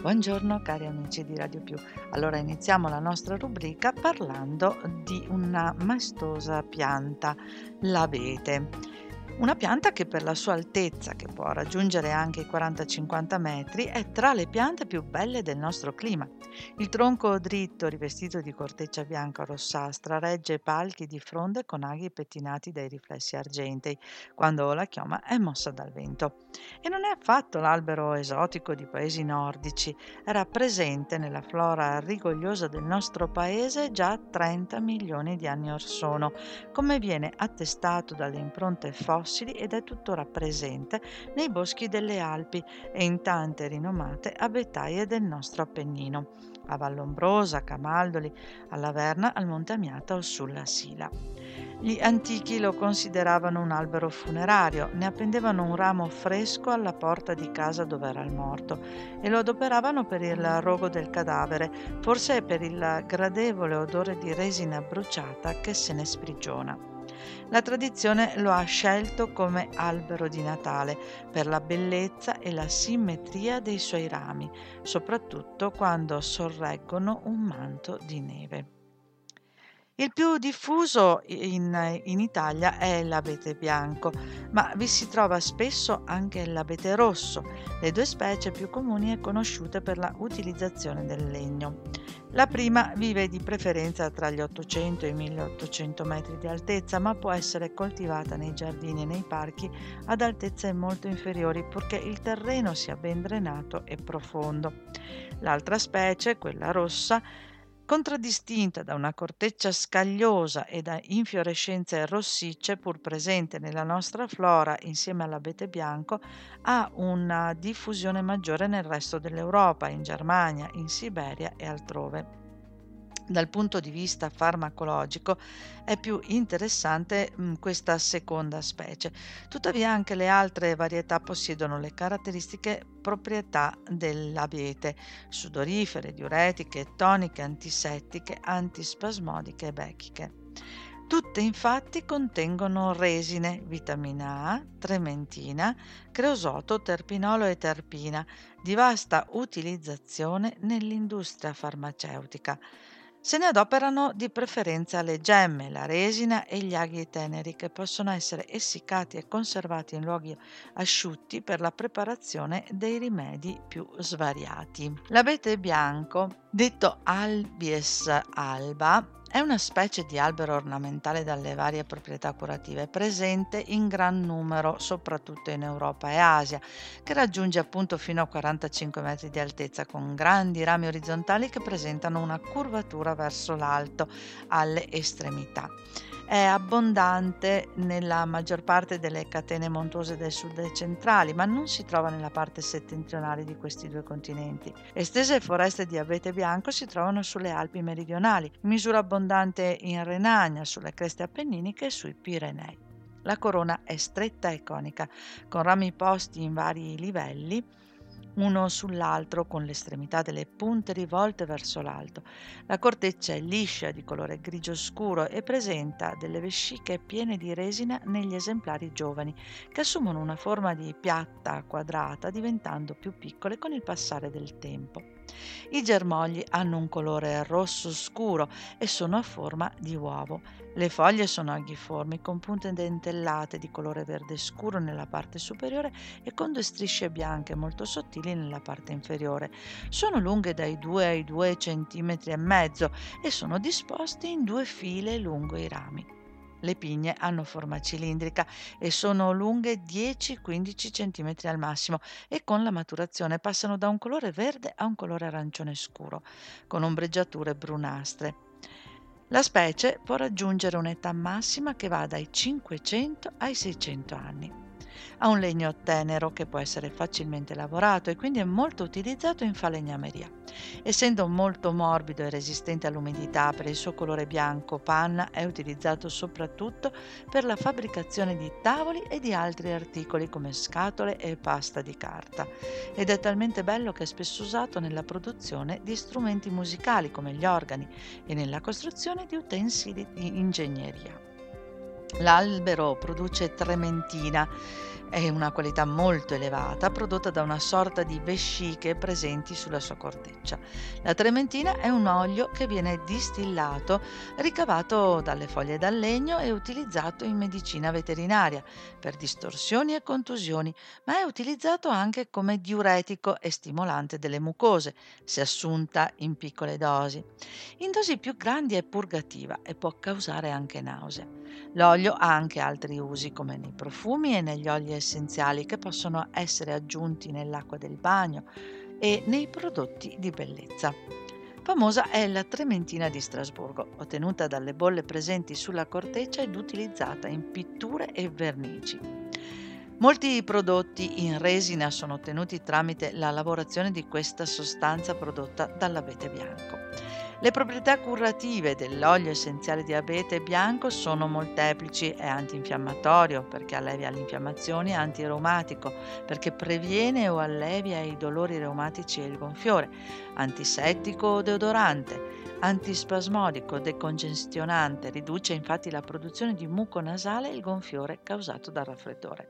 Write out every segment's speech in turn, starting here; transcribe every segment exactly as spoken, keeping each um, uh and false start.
Buongiorno cari amici di Radio Più. Allora iniziamo la nostra rubrica parlando di una maestosa pianta, l'abete. Una pianta che per la sua altezza, che può raggiungere anche i quaranta cinquanta metri, è tra le piante più belle del nostro clima. Il tronco dritto, rivestito di corteccia bianca o rossastra, regge palchi di fronde con aghi pettinati dai riflessi argentei, quando la chioma è mossa dal vento. E non è affatto l'albero esotico di paesi nordici, era presente nella flora rigogliosa del nostro paese già trenta milioni di anni or sono, come viene attestato dalle impronte fossili ed è tuttora presente nei boschi delle Alpi e in tante rinomate abetaie del nostro Appennino, a Vallombrosa, a Camaldoli, alla Verna, al Monte Amiata o sulla Sila. Gli antichi lo consideravano un albero funerario, ne appendevano un ramo fresco alla porta di casa dove era il morto e lo adoperavano per il rogo del cadavere, forse per il gradevole odore di resina bruciata che se ne sprigiona. La tradizione lo ha scelto come albero di Natale per la bellezza e la simmetria dei suoi rami, soprattutto quando sorreggono un manto di neve. Il più diffuso in, in Italia è l'abete bianco, ma vi si trova spesso anche l'abete rosso, le due specie più comuni e conosciute per la utilizzazione del legno. La prima vive di preferenza tra gli ottocento e i milleottocento metri di altezza, ma può essere coltivata nei giardini e nei parchi ad altezze molto inferiori, purché il terreno sia ben drenato e profondo. L'altra specie, quella rossa, contraddistinta da una corteccia scagliosa e da infiorescenze rossicce pur presente nella nostra flora insieme all'abete bianco, ha una diffusione maggiore nel resto dell'Europa, in Germania, in Siberia e altrove. Dal punto di vista farmacologico è più interessante mh, questa seconda specie. Tuttavia anche le altre varietà possiedono le caratteristiche proprietà dell'abete: sudorifere, diuretiche, toniche, antisettiche, antispasmodiche e bechiche. Tutte infatti contengono resine, vitamina A, trementina, creosoto, terpinolo e terpina, di vasta utilizzazione nell'industria farmaceutica. Se ne adoperano di preferenza le gemme, la resina e gli aghi teneri, che possono essere essiccati e conservati in luoghi asciutti per la preparazione dei rimedi più svariati. L'abete bianco, detto Albies alba, è una specie di albero ornamentale dalle varie proprietà curative, presente in gran numero soprattutto in Europa e Asia, che raggiunge appunto fino a quarantacinque metri di altezza, con grandi rami orizzontali che presentano una curvatura verso l'alto alle estremità. È abbondante nella maggior parte delle catene montuose del sud e centrali, ma non si trova nella parte settentrionale di questi due continenti. Estese foreste di abete bianco si trovano sulle Alpi meridionali, in misura abbondante in Renania, sulle creste appenniniche e sui Pirenei. La corona è stretta e conica, con rami posti in vari livelli, uno sull'altro, con le estremità delle punte rivolte verso l'alto. La corteccia è liscia, di colore grigio scuro e presenta delle vesciche piene di resina negli esemplari giovani, che assumono una forma di piatta quadrata, diventando più piccole con il passare del tempo. I germogli hanno un colore rosso scuro e sono a forma di uovo. Le foglie sono aghiformi, con punte dentellate di colore verde scuro nella parte superiore e con due strisce bianche molto sottili nella parte inferiore. Sono lunghe dai due ai due centimetri e mezzo e sono disposte in due file lungo i rami. Le pigne hanno forma cilindrica e sono lunghe dieci quindici centimetri al massimo e con la maturazione passano da un colore verde a un colore arancione scuro, con ombreggiature brunastre. La specie può raggiungere un'età massima che va dai cinquecento ai seicento anni. Ha un legno tenero che può essere facilmente lavorato e quindi è molto utilizzato in falegnameria. Essendo molto morbido e resistente all'umidità, per il suo colore bianco panna è utilizzato soprattutto per la fabbricazione di tavoli e di altri articoli come scatole e pasta di carta, ed è talmente bello che è spesso usato nella produzione di strumenti musicali come gli organi e nella costruzione di utensili di ingegneria. L'albero produce trementina, è una qualità molto elevata prodotta da una sorta di vesciche presenti sulla sua corteccia. La trementina è un olio che viene distillato, ricavato dalle foglie dal legno e utilizzato in medicina veterinaria per distorsioni e contusioni, ma è utilizzato anche come diuretico e stimolante delle mucose, se assunta in piccole dosi. In dosi più grandi è purgativa e può causare anche nausea. L'olio ha anche altri usi, come nei profumi e negli oli essenziali che possono essere aggiunti nell'acqua del bagno e nei prodotti di bellezza. Famosa è la trementina di Strasburgo, ottenuta dalle bolle presenti sulla corteccia ed utilizzata in pitture e vernici. Molti prodotti in resina sono ottenuti tramite la lavorazione di questa sostanza prodotta dall'abete bianco. Le proprietà curative dell'olio essenziale di abete bianco sono molteplici: è antinfiammatorio perché allevia le infiammazioni, è antireumatico perché previene o allevia i dolori reumatici e il gonfiore, antisettico o deodorante, antispasmodico, decongestionante, riduce infatti la produzione di muco nasale e il gonfiore causato dal raffreddore.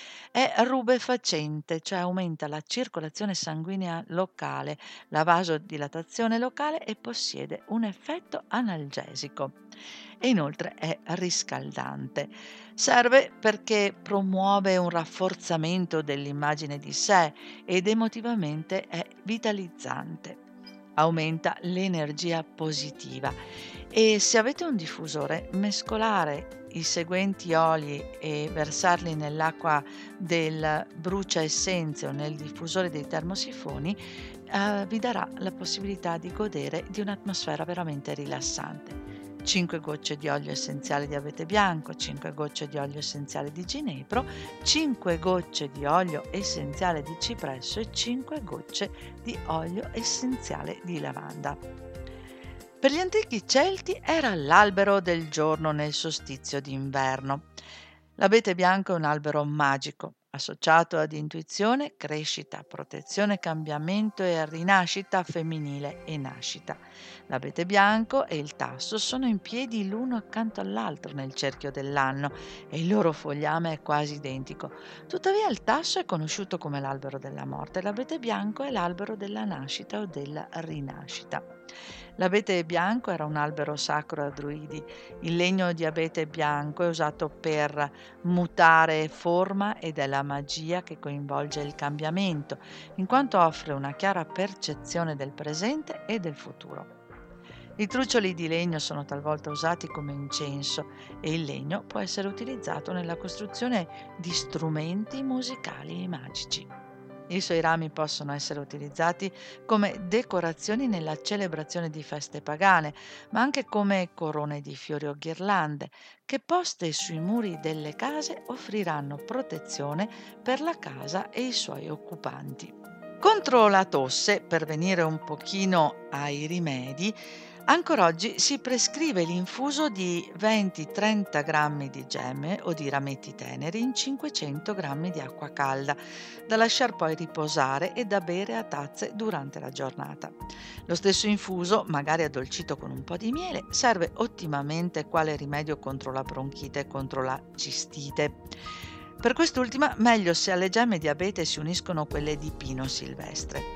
È rubefacente, cioè aumenta la circolazione sanguigna locale, la vasodilatazione locale e possiede un effetto analgesico. E inoltre è riscaldante. Serve perché promuove un rafforzamento dell'immagine di sé ed emotivamente è vitalizzante. Aumenta l'energia positiva e se avete un diffusore, mescolare i seguenti oli e versarli nell'acqua del brucia essenze o nel diffusore dei termosifoni eh, vi darà la possibilità di godere di un'atmosfera veramente rilassante. cinque gocce di olio essenziale di abete bianco, cinque gocce di olio essenziale di ginepro, cinque gocce di olio essenziale di cipresso e cinque gocce di olio essenziale di lavanda. Per gli antichi Celti era l'albero del giorno nel solstizio d'inverno. L'abete bianco è un albero magico, associato ad intuizione, crescita, protezione, cambiamento e rinascita femminile e nascita. L'abete bianco e il tasso sono in piedi l'uno accanto all'altro nel cerchio dell'anno e il loro fogliame è quasi identico. Tuttavia il tasso è conosciuto come l'albero della morte e l'abete bianco è l'albero della nascita o della rinascita. L'abete bianco era un albero sacro a druidi. Il legno di abete bianco è usato per mutare forma ed è la magia che coinvolge il cambiamento, in quanto offre una chiara percezione del presente e del futuro. I trucioli di legno sono talvolta usati come incenso e il legno può essere utilizzato nella costruzione di strumenti musicali e magici. I suoi rami possono essere utilizzati come decorazioni nella celebrazione di feste pagane, ma anche come corone di fiori o ghirlande, che poste sui muri delle case offriranno protezione per la casa e i suoi occupanti. Contro la tosse, per venire un pochino ai rimedi, ancora oggi si prescrive l'infuso di venti trenta grammi di gemme o di rametti teneri in cinquecento grammi di acqua calda, da lasciar poi riposare e da bere a tazze durante la giornata. Lo stesso infuso, magari addolcito con un po' di miele, serve ottimamente quale rimedio contro la bronchite e contro la cistite. Per quest'ultima, meglio se alle gemme di abete si uniscono quelle di pino silvestre.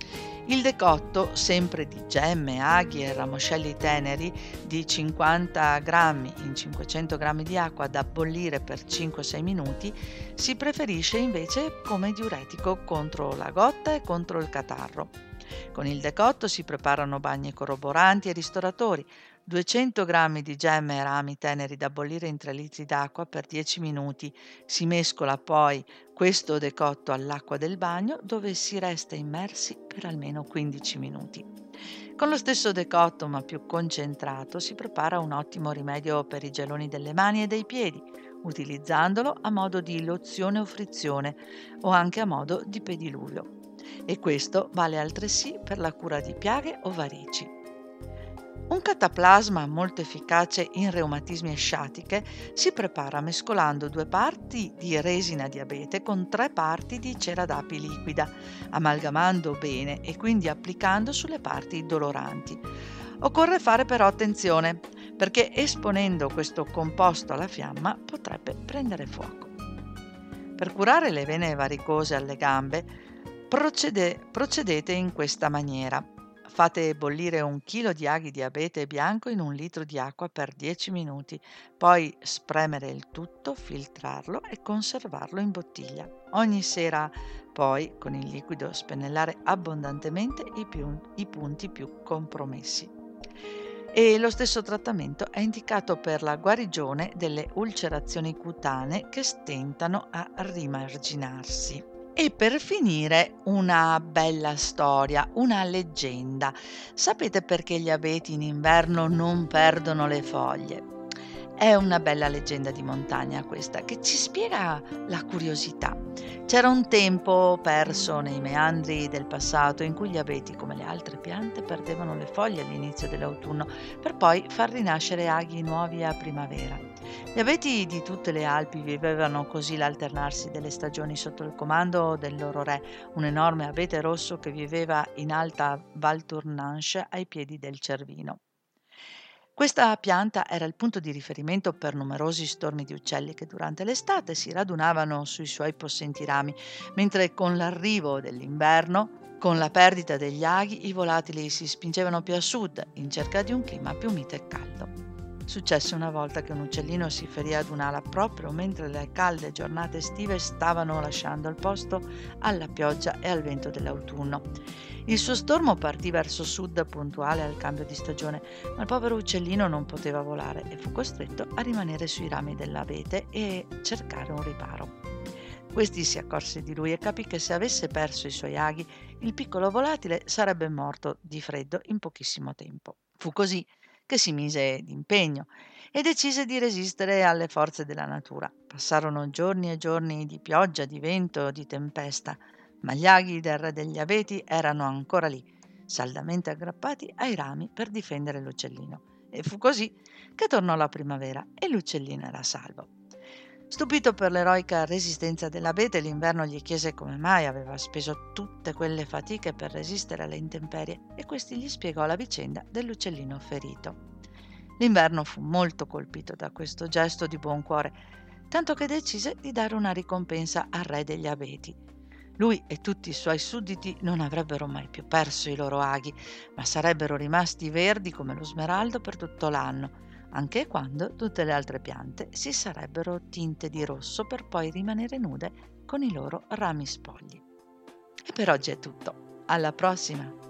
Il decotto, sempre di gemme, aghi e ramoscelli teneri, di cinquanta grammi in cinquecento grammi di acqua da bollire per cinque sei minuti, si preferisce invece come diuretico contro la gotta e contro il catarro. Con il decotto si preparano bagni corroboranti e ristoratori. duecento grammi di gemme e rami teneri da bollire in tre litri d'acqua per dieci minuti. Si mescola poi questo decotto all'acqua del bagno, dove si resta immersi per almeno quindici minuti. Con lo stesso decotto, ma più concentrato, si prepara un ottimo rimedio per i geloni delle mani e dei piedi, utilizzandolo a modo di lozione o frizione o anche a modo di pediluvio. E questo vale altresì per la cura di piaghe o varici. Un cataplasma molto efficace in reumatismi e sciatiche si prepara mescolando due parti di resina di abete con tre parti di cera d'api liquida, amalgamando bene e quindi applicando sulle parti doloranti. Occorre fare però attenzione. perché esponendo questo composto alla fiamma potrebbe prendere fuoco. Per curare le vene varicose alle gambe, procede- procedete in questa maniera. Fate bollire un chilo di aghi di abete bianco in un litro di acqua per dieci minuti, poi spremere il tutto, filtrarlo e conservarlo in bottiglia. Ogni sera poi con il liquido spennellare abbondantemente i, più- i punti più compromessi. E lo stesso trattamento è indicato per la guarigione delle ulcerazioni cutanee che stentano a rimarginarsi. E per finire una bella storia, una leggenda. Sapete perché gli abeti in inverno non perdono le foglie? È una bella leggenda di montagna questa, che ci spiega la curiosità. C'era un tempo perso nei meandri del passato in cui gli abeti, come le altre piante, perdevano le foglie all'inizio dell'autunno per poi far rinascere aghi nuovi a primavera. Gli abeti di tutte le Alpi vivevano così l'alternarsi delle stagioni sotto il comando del loro re, un enorme abete rosso che viveva in alta Val Tournanche ai piedi del Cervino. Questa pianta era il punto di riferimento per numerosi stormi di uccelli che durante l'estate si radunavano sui suoi possenti rami, mentre con l'arrivo dell'inverno, con la perdita degli aghi, i volatili si spingevano più a sud in cerca di un clima più mite e caldo. Successe una volta che un uccellino si ferì ad un'ala proprio mentre le calde giornate estive stavano lasciando il posto alla pioggia e al vento dell'autunno. Il suo stormo partì verso sud puntuale al cambio di stagione, ma il povero uccellino non poteva volare e fu costretto a rimanere sui rami dell'abete e cercare un riparo. Questi si accorse di lui e capì che se avesse perso i suoi aghi, il piccolo volatile sarebbe morto di freddo in pochissimo tempo. Fu così che si mise d'impegno e decise di resistere alle forze della natura. Passarono giorni e giorni di pioggia, di vento, di tempesta, ma gli aghi del re degli abeti erano ancora lì, saldamente aggrappati ai rami per difendere l'uccellino. E fu così che tornò la primavera e l'uccellino era salvo. Stupito per l'eroica resistenza dell'abete, l'inverno gli chiese come mai aveva speso tutte quelle fatiche per resistere alle intemperie e questi gli spiegò la vicenda dell'uccellino ferito. L'inverno fu molto colpito da questo gesto di buon cuore, tanto che decise di dare una ricompensa al re degli abeti. Lui e tutti i suoi sudditi non avrebbero mai più perso i loro aghi, ma sarebbero rimasti verdi come lo smeraldo per tutto l'anno, anche quando tutte le altre piante si sarebbero tinte di rosso per poi rimanere nude con i loro rami spogli. E per oggi è tutto. Alla prossima!